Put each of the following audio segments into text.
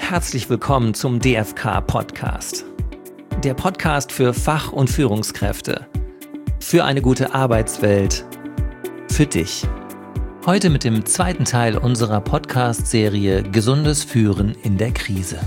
herzlich willkommen zum DFK-Podcast. Der Podcast für Fach- und Führungskräfte. Für eine gute Arbeitswelt. Für dich. Heute mit dem zweiten Teil unserer Podcast-Serie Gesundes Führen in der Krise.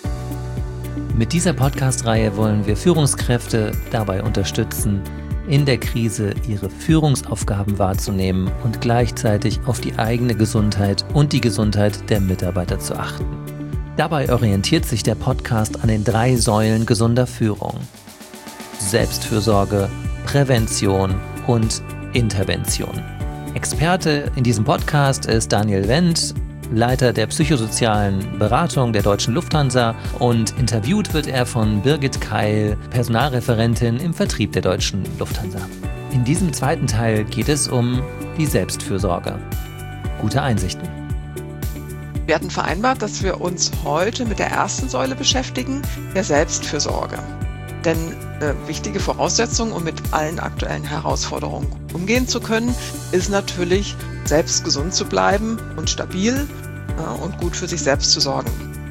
Mit dieser Podcast-Reihe wollen wir Führungskräfte dabei unterstützen, in der Krise ihre Führungsaufgaben wahrzunehmen und gleichzeitig auf die eigene Gesundheit und die Gesundheit der Mitarbeiter zu achten. Dabei orientiert sich der Podcast an den 3 Säulen gesunder Führung: Selbstfürsorge, Prävention und Intervention. Experte in diesem Podcast ist Daniel Wendt, Leiter der psychosozialen Beratung der Deutschen Lufthansa, und interviewt wird er von Birgit Keil, Personalreferentin im Vertrieb der Deutschen Lufthansa. In diesem zweiten Teil geht es um die Selbstfürsorge. Gute Einsichten. Wir hatten vereinbart, dass wir uns heute mit der ersten Säule beschäftigen, der Selbstfürsorge. Denn eine wichtige Voraussetzung, um mit allen aktuellen Herausforderungen umgehen zu können, ist natürlich, selbst gesund zu bleiben und stabil und gut für sich selbst zu sorgen.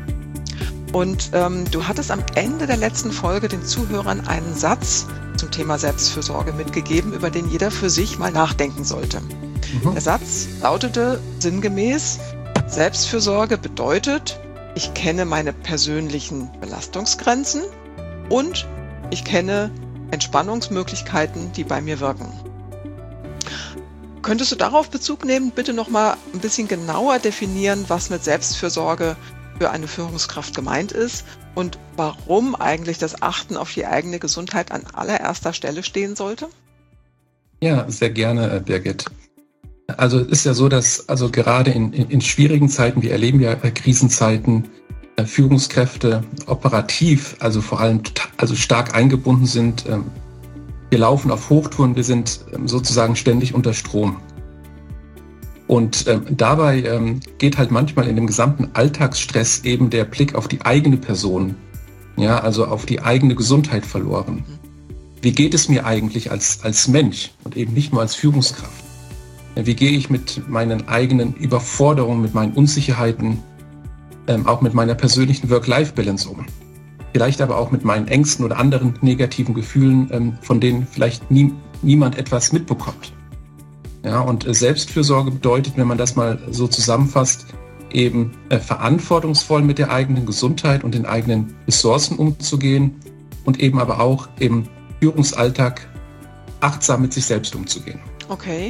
Und du hattest am Ende der letzten Folge den Zuhörern einen Satz zum Thema Selbstfürsorge mitgegeben, über den jeder für sich mal nachdenken sollte. Der Satz lautete sinngemäß: Selbstfürsorge bedeutet, ich kenne meine persönlichen Belastungsgrenzen und ich kenne Entspannungsmöglichkeiten, die bei mir wirken. Könntest du darauf Bezug nehmen, bitte nochmal ein bisschen genauer definieren, was mit Selbstfürsorge für eine Führungskraft gemeint ist und warum eigentlich das Achten auf die eigene Gesundheit an allererster Stelle stehen sollte? Ja, sehr gerne, Birgit. Also es ist ja so, dass gerade in schwierigen Zeiten, wir erleben ja Krisenzeiten, Führungskräfte operativ, also vor allem stark eingebunden sind. Wir laufen auf Hochtouren, wir sind sozusagen ständig unter Strom. Und dabei geht halt manchmal in dem gesamten Alltagsstress eben der Blick auf die eigene Person, ja, also auf die eigene Gesundheit verloren. Wie geht es mir eigentlich als Mensch und eben nicht nur als Führungskraft? Wie gehe ich mit meinen eigenen Überforderungen, mit meinen Unsicherheiten, auch mit meiner persönlichen Work-Life-Balance um? Vielleicht aber auch mit meinen Ängsten oder anderen negativen Gefühlen, von denen vielleicht niemand etwas mitbekommt. Ja, und Selbstfürsorge bedeutet, wenn man das mal so zusammenfasst, eben verantwortungsvoll mit der eigenen Gesundheit und den eigenen Ressourcen umzugehen und eben aber auch im Führungsalltag achtsam mit sich selbst umzugehen. Okay.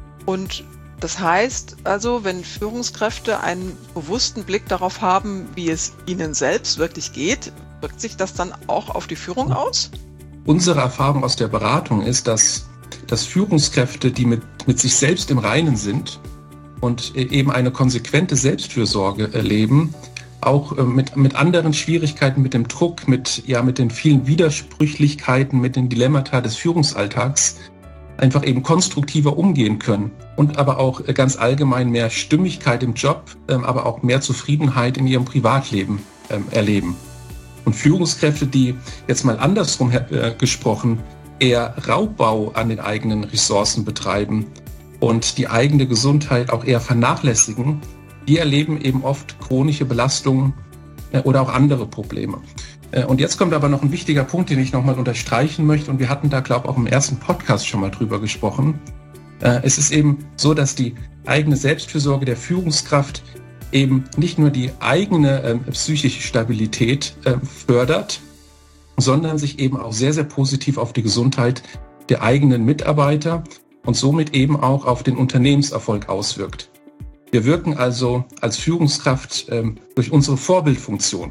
Und das heißt also, wenn Führungskräfte einen bewussten Blick darauf haben, wie es ihnen selbst wirklich geht, wirkt sich das dann auch auf die Führung aus? Unsere Erfahrung aus der Beratung ist, dass Führungskräfte, die mit sich selbst im Reinen sind und eben eine konsequente Selbstfürsorge erleben, auch mit anderen Schwierigkeiten, mit dem Druck, mit den vielen Widersprüchlichkeiten, mit den Dilemmata des Führungsalltags einfach eben konstruktiver umgehen können und aber auch ganz allgemein mehr Stimmigkeit im Job, aber auch mehr Zufriedenheit in ihrem Privatleben erleben. Und Führungskräfte, die jetzt mal andersrum gesprochen, eher Raubbau an den eigenen Ressourcen betreiben und die eigene Gesundheit auch eher vernachlässigen, die erleben eben oft chronische Belastungen oder auch andere Probleme. Und jetzt kommt aber noch ein wichtiger Punkt, den ich nochmal unterstreichen möchte. Und wir hatten da, glaube ich, auch im ersten Podcast schon mal drüber gesprochen. Es ist eben so, dass die eigene Selbstfürsorge der Führungskraft eben nicht nur die eigene psychische Stabilität fördert, sondern sich eben auch sehr, sehr positiv auf die Gesundheit der eigenen Mitarbeiter und somit eben auch auf den Unternehmenserfolg auswirkt. Wir wirken also als Führungskraft durch unsere Vorbildfunktion.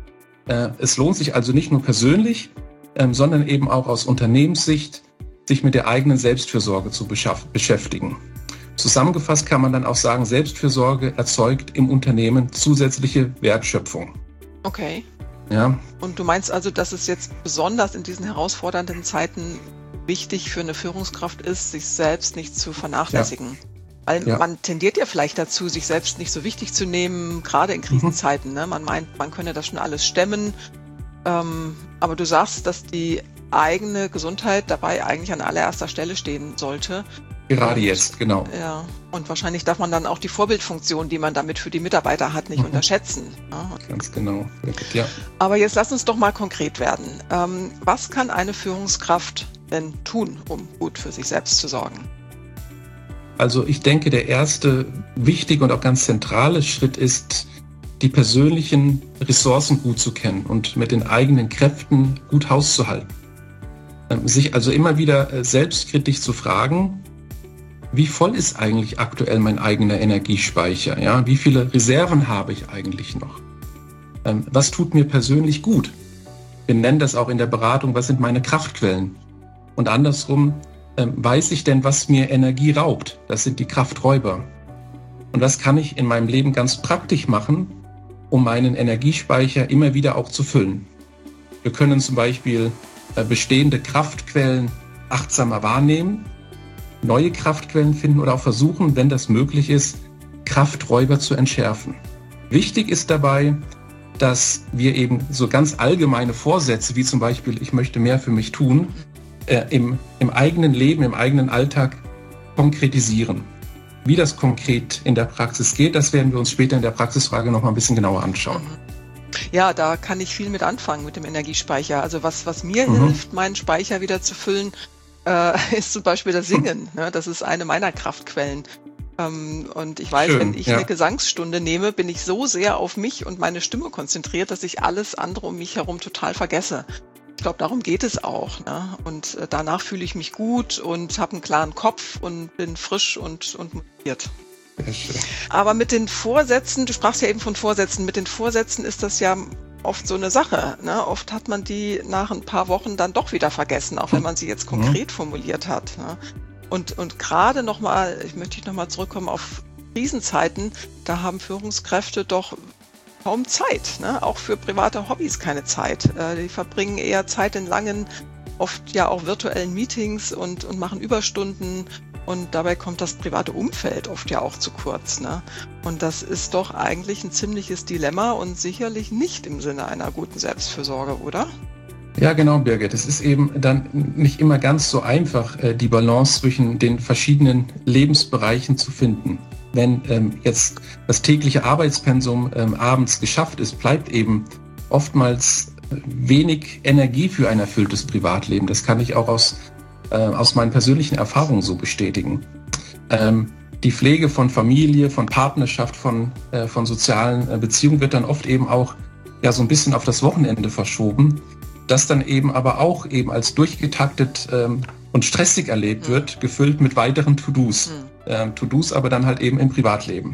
Es lohnt sich also nicht nur persönlich, sondern eben auch aus Unternehmenssicht, sich mit der eigenen Selbstfürsorge zu beschäftigen. Zusammengefasst kann man dann auch sagen, Selbstfürsorge erzeugt im Unternehmen zusätzliche Wertschöpfung. Okay. Ja. Und du meinst also, dass es jetzt besonders in diesen herausfordernden Zeiten wichtig für eine Führungskraft ist, sich selbst nicht zu vernachlässigen? Ja. Weil man tendiert ja vielleicht dazu, sich selbst nicht so wichtig zu nehmen, gerade in Krisenzeiten. Ne? Man meint, man könne das schon alles stemmen. Aber du sagst, dass die eigene Gesundheit dabei eigentlich an allererster Stelle stehen sollte. Gerade jetzt, genau. Ja, und wahrscheinlich darf man dann auch die Vorbildfunktion, die man damit für die Mitarbeiter hat, nicht unterschätzen. Ja. Ganz genau, ja. Aber jetzt lass uns doch mal konkret werden. Was kann eine Führungskraft denn tun, um gut für sich selbst zu sorgen? Also ich denke, der erste wichtige und auch ganz zentrale Schritt ist, die persönlichen Ressourcen gut zu kennen und mit den eigenen Kräften gut Haus zu halten. Sich also immer wieder selbstkritisch zu fragen, wie voll ist eigentlich aktuell mein eigener Energiespeicher? Ja? Wie viele Reserven habe ich eigentlich noch? Was tut mir persönlich gut? Wir nennen das auch in der Beratung, was sind meine Kraftquellen? Und andersrum, weiß ich denn, was mir Energie raubt? Das sind die Krafträuber. Und was kann ich in meinem Leben ganz praktisch machen, um meinen Energiespeicher immer wieder auch zu füllen? Wir können zum Beispiel bestehende Kraftquellen achtsamer wahrnehmen, neue Kraftquellen finden oder auch versuchen, wenn das möglich ist, Krafträuber zu entschärfen. Wichtig ist dabei, dass wir eben so ganz allgemeine Vorsätze, wie zum Beispiel, ich möchte mehr für mich tun, im eigenen Leben, im eigenen Alltag konkretisieren. Wie das konkret in der Praxis geht, das werden wir uns später in der Praxisfrage noch mal ein bisschen genauer anschauen. Ja, da kann ich viel mit anfangen mit dem Energiespeicher. Also was mir hilft, meinen Speicher wieder zu füllen, ist zum Beispiel das Singen. Ne? Das ist eine meiner Kraftquellen. Und ich weiß, wenn ich eine Gesangsstunde nehme, bin ich so sehr auf mich und meine Stimme konzentriert, dass ich alles andere um mich herum total vergesse. Ich glaube, darum geht es auch. Ne? Und danach fühle ich mich gut und habe einen klaren Kopf und bin frisch und motiviert. Aber mit den Vorsätzen, du sprachst ja eben von Vorsätzen, mit den Vorsätzen ist das ja oft so eine Sache. Ne? Oft hat man die nach ein paar Wochen dann doch wieder vergessen, auch wenn man sie jetzt konkret formuliert hat. Ne? Und gerade nochmal, möchte ich nochmal zurückkommen auf Krisenzeiten, da haben Führungskräfte doch kaum Zeit, ne? Auch für private Hobbys keine Zeit. Die verbringen eher Zeit in langen, oft ja auch virtuellen Meetings und machen Überstunden. Und dabei kommt das private Umfeld oft ja auch zu kurz. Ne? Und das ist doch eigentlich ein ziemliches Dilemma und sicherlich nicht im Sinne einer guten Selbstfürsorge, oder? Ja, genau, Birgit. Es ist eben dann nicht immer ganz so einfach, die Balance zwischen den verschiedenen Lebensbereichen zu finden. Wenn jetzt das tägliche Arbeitspensum abends geschafft ist, bleibt eben oftmals wenig Energie für ein erfülltes Privatleben. Das kann ich auch aus meinen persönlichen Erfahrungen so bestätigen. Die Pflege von Familie, von Partnerschaft, von sozialen Beziehungen wird dann oft eben auch ja so ein bisschen auf das Wochenende verschoben, das dann eben aber auch eben als durchgetaktet und stressig erlebt wird, gefüllt mit weiteren To-Dos. To-Dos aber dann halt eben im Privatleben.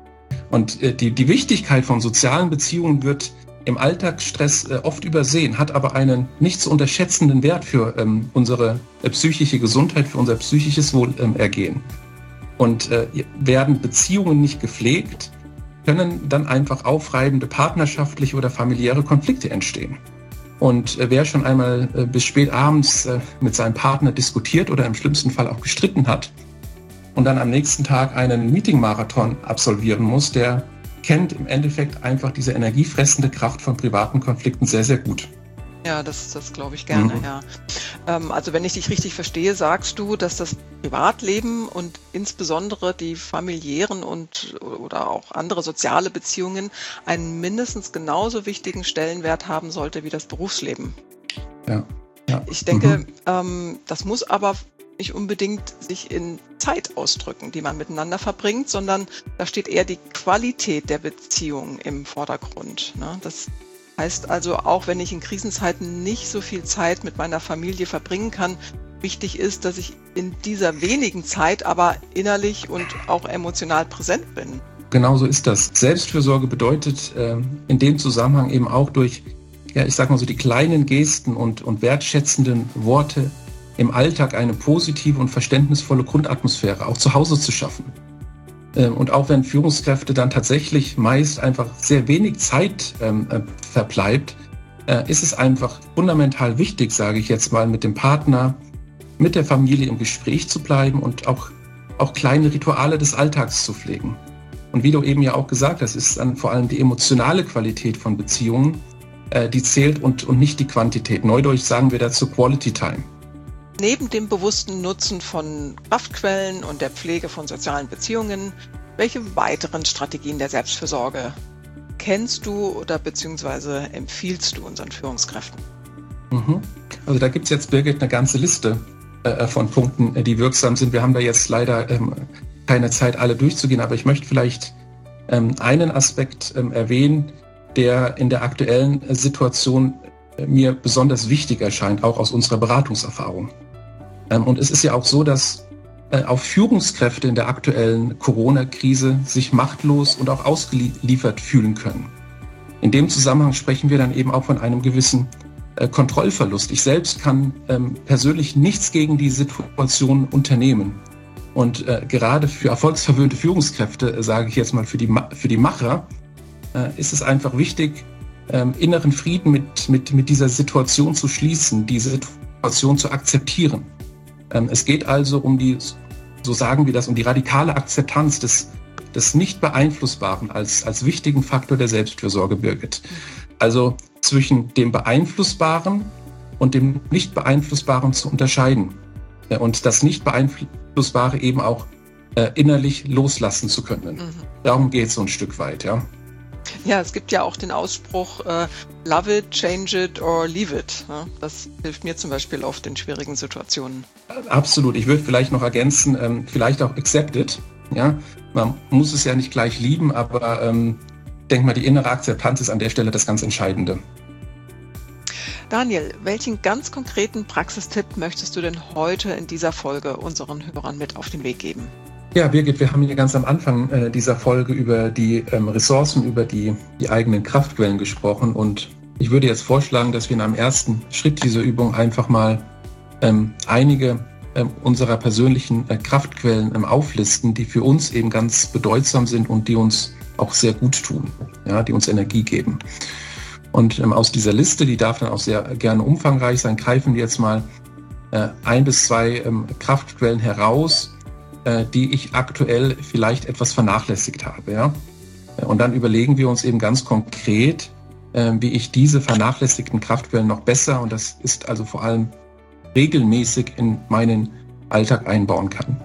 Und die Wichtigkeit von sozialen Beziehungen wird im Alltagsstress oft übersehen, hat aber einen nicht zu unterschätzenden Wert für unsere psychische Gesundheit, für unser psychisches Wohlergehen. Und werden Beziehungen nicht gepflegt, können dann einfach aufreibende partnerschaftliche oder familiäre Konflikte entstehen. Und wer schon einmal bis spät abends mit seinem Partner diskutiert oder im schlimmsten Fall auch gestritten hat und dann am nächsten Tag einen Meeting-Marathon absolvieren muss, der kennt im Endeffekt einfach diese energiefressende Kraft von privaten Konflikten sehr, sehr gut. Ja, das glaube ich gerne, ja. Also wenn ich dich richtig verstehe, sagst du, dass das Privatleben und insbesondere die familiären oder auch andere soziale Beziehungen einen mindestens genauso wichtigen Stellenwert haben sollte wie das Berufsleben. Ja. Ich denke, das muss aber nicht unbedingt sich in Zeit ausdrücken, die man miteinander verbringt, sondern da steht eher die Qualität der Beziehung im Vordergrund. Ne? Das heißt also, auch wenn ich in Krisenzeiten nicht so viel Zeit mit meiner Familie verbringen kann, wichtig ist, dass ich in dieser wenigen Zeit aber innerlich und auch emotional präsent bin. Genau so ist das. Selbstfürsorge bedeutet in dem Zusammenhang eben auch durch, ja, ich sag mal so, die kleinen Gesten und wertschätzenden Worte im Alltag eine positive und verständnisvolle Grundatmosphäre auch zu Hause zu schaffen. Und auch wenn Führungskräfte dann tatsächlich meist einfach sehr wenig Zeit verbleibt, ist es einfach fundamental wichtig, sage ich jetzt mal, mit dem Partner, mit der Familie im Gespräch zu bleiben und auch kleine Rituale des Alltags zu pflegen. Und wie du eben ja auch gesagt hast, ist dann vor allem die emotionale Qualität von Beziehungen, die zählt und nicht die Quantität. Neudeutsch sagen wir dazu Quality Time. neben dem bewussten Nutzen von Kraftquellen und der Pflege von sozialen Beziehungen, welche weiteren Strategien der Selbstfürsorge kennst du oder beziehungsweise empfiehlst du unseren Führungskräften? Also da gibt es jetzt, Birgit, eine ganze Liste von Punkten, die wirksam sind. Wir haben da jetzt leider keine Zeit, alle durchzugehen, aber ich möchte vielleicht einen Aspekt erwähnen, der in der aktuellen Situation mir besonders wichtig erscheint, auch aus unserer Beratungserfahrung. Und es ist ja auch so, dass auch Führungskräfte in der aktuellen Corona-Krise sich machtlos und auch ausgeliefert fühlen können. In dem Zusammenhang sprechen wir dann eben auch von einem gewissen Kontrollverlust. Ich selbst kann persönlich nichts gegen die Situation unternehmen. Und gerade für erfolgsverwöhnte Führungskräfte, sage ich jetzt mal für die Macher, ist es einfach wichtig, inneren Frieden mit dieser Situation zu schließen, diese Situation zu akzeptieren. Es geht also um so sagen wir das, um die radikale Akzeptanz des Nicht-Beeinflussbaren als wichtigen Faktor der Selbstfürsorge, Birgit. Also zwischen dem Beeinflussbaren und dem Nicht-Beeinflussbaren zu unterscheiden. Und das Nicht-Beeinflussbare eben auch innerlich loslassen zu können. Darum geht es so ein Stück weit, ja. Ja, es gibt ja auch den Ausspruch, love it, change it or leave it. Ja, das hilft mir zum Beispiel oft in schwierigen Situationen. Absolut. Ich würde vielleicht noch ergänzen, vielleicht auch accept it. Ja? Man muss es ja nicht gleich lieben, aber denke mal, die innere Akzeptanz ist an der Stelle das ganz Entscheidende. Daniel, welchen ganz konkreten Praxistipp möchtest du denn heute in dieser Folge unseren Hörern mit auf den Weg geben? Ja, Birgit, wir haben hier ganz am Anfang dieser Folge über die Ressourcen, über die eigenen Kraftquellen gesprochen und ich würde jetzt vorschlagen, dass wir in einem ersten Schritt dieser Übung einfach mal einige unserer persönlichen Kraftquellen auflisten, die für uns eben ganz bedeutsam sind und die uns auch sehr gut tun, ja, die uns Energie geben. Und aus dieser Liste, die darf dann auch sehr gerne umfangreich sein, greifen wir jetzt mal 1 bis 2 Kraftquellen heraus, die ich aktuell vielleicht etwas vernachlässigt habe. Ja? Und dann überlegen wir uns eben ganz konkret, wie ich diese vernachlässigten Kraftquellen noch besser, und das ist also vor allem regelmäßig, in meinen Alltag einbauen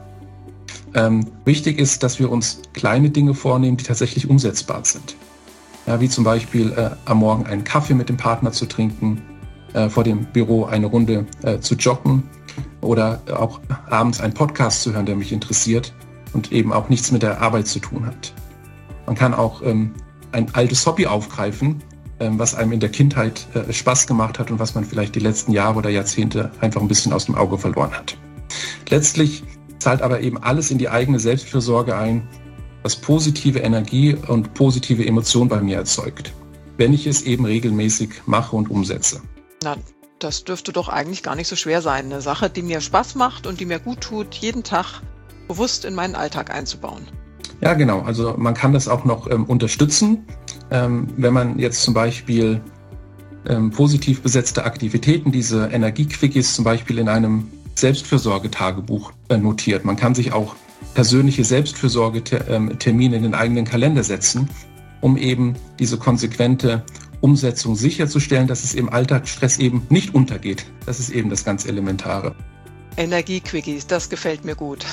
kann. Wichtig ist, dass wir uns kleine Dinge vornehmen, die tatsächlich umsetzbar sind. Ja, wie zum Beispiel am Morgen einen Kaffee mit dem Partner zu trinken, vor dem Büro eine Runde zu joggen, oder auch abends einen Podcast zu hören, der mich interessiert und eben auch nichts mit der Arbeit zu tun hat. Man kann auch ein altes Hobby aufgreifen, was einem in der Kindheit Spaß gemacht hat und was man vielleicht die letzten Jahre oder Jahrzehnte einfach ein bisschen aus dem Auge verloren hat. Letztlich zahlt aber eben alles in die eigene Selbstfürsorge ein, was positive Energie und positive Emotionen bei mir erzeugt, wenn ich es eben regelmäßig mache und umsetze. Na, das dürfte doch eigentlich gar nicht so schwer sein. Eine Sache, die mir Spaß macht und die mir gut tut, jeden Tag bewusst in meinen Alltag einzubauen. Ja, genau. Also man kann das auch noch unterstützen, wenn man jetzt zum Beispiel positiv besetzte Aktivitäten, diese Energiequickies zum Beispiel in einem Selbstfürsorgetagebuch notiert. Man kann sich auch persönliche Selbstfürsorgetermine in den eigenen Kalender setzen, um eben diese konsequente Umsetzung sicherzustellen, dass es im Alltagsstress eben nicht untergeht. Das ist eben das ganz Elementare. Energiequickies, das gefällt mir gut.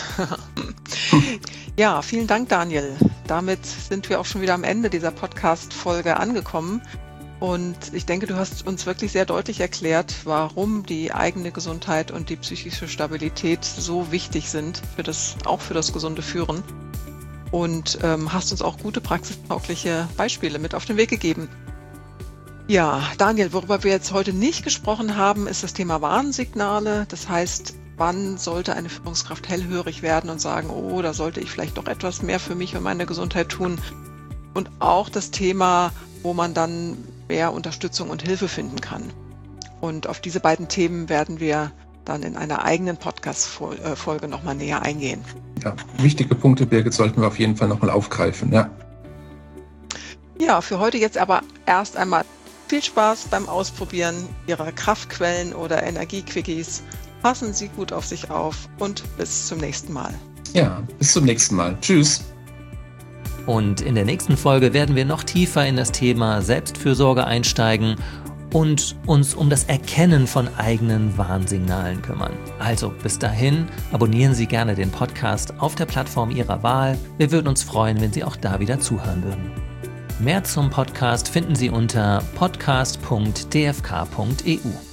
Ja, vielen Dank, Daniel. Damit sind wir auch schon wieder am Ende dieser Podcast-Folge angekommen. Und ich denke, du hast uns wirklich sehr deutlich erklärt, warum die eigene Gesundheit und die psychische Stabilität so wichtig sind, auch für das gesunde Führen. Und hast uns auch gute praxistaugliche Beispiele mit auf den Weg gegeben. Ja, Daniel, worüber wir jetzt heute nicht gesprochen haben, ist das Thema Warnsignale. Das heißt, wann sollte eine Führungskraft hellhörig werden und sagen, oh, da sollte ich vielleicht doch etwas mehr für mich und meine Gesundheit tun. Und auch das Thema, wo man dann mehr Unterstützung und Hilfe finden kann. Und auf diese beiden Themen werden wir dann in einer eigenen Podcast-Folge nochmal näher eingehen. Ja, wichtige Punkte, Birgit, sollten wir auf jeden Fall nochmal aufgreifen. Ja, für heute jetzt aber erst einmal viel Spaß beim Ausprobieren Ihrer Kraftquellen oder Energiequickies. Passen Sie gut auf sich auf und bis zum nächsten Mal. Ja, bis zum nächsten Mal. Tschüss. Und in der nächsten Folge werden wir noch tiefer in das Thema Selbstfürsorge einsteigen und uns um das Erkennen von eigenen Warnsignalen kümmern. Also bis dahin, abonnieren Sie gerne den Podcast auf der Plattform Ihrer Wahl. Wir würden uns freuen, wenn Sie auch da wieder zuhören würden. Mehr zum Podcast finden Sie unter podcast.dfk.eu.